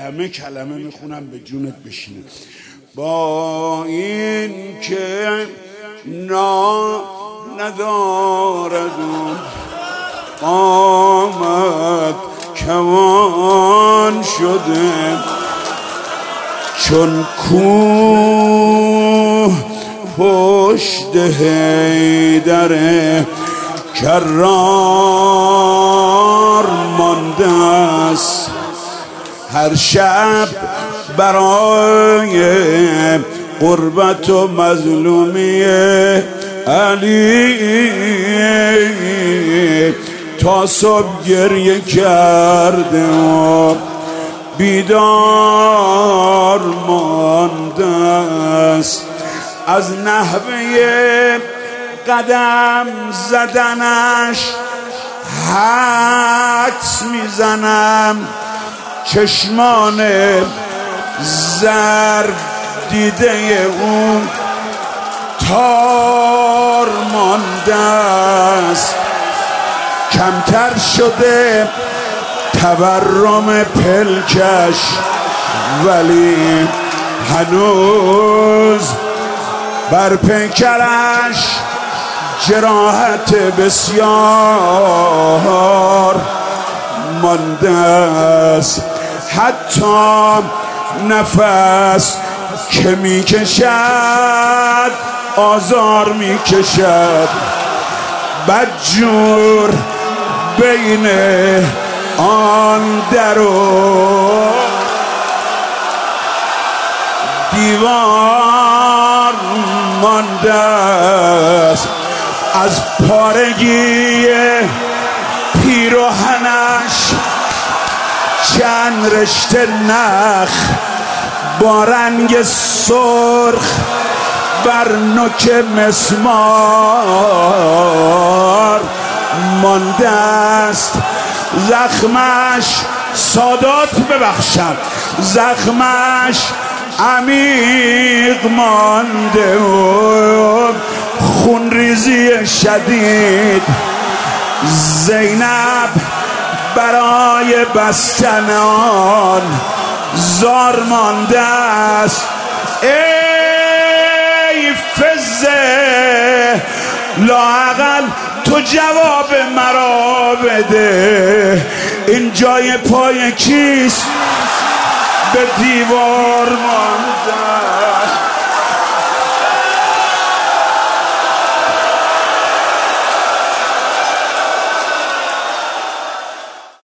همه کلمه میخونم به جونت بشینه. با این که ندارد آمد کوان شده، چون کوه پشت حیدر کرار مانده است. هر شب برای غربت و مظلومی علی تا صبح گریه کرده و بیدار مانده است. از نحوه قدم زدنش حدس میزنم چشمان زرد دیده اون تار مانده است. کمتر شده تورم پلکش، ولی هنوز بر پیکرش جراحت بسیار مانده است. حتی نفس که میکشد آزار میکشد، بدجور بین آن در و دیوار مانده است. از پارگی پیراهنش چند رشته نخ با رنگ سرخ بر نوک مسمار مانده است. زخمش سادات ببخشم، زخمش عمیق مانده و خونریزی شدید. زینب برای بستن آن زار مانده است. ای فزه لااقل تو جواب مرا بده، این جای پای کیست به دیوار مانده.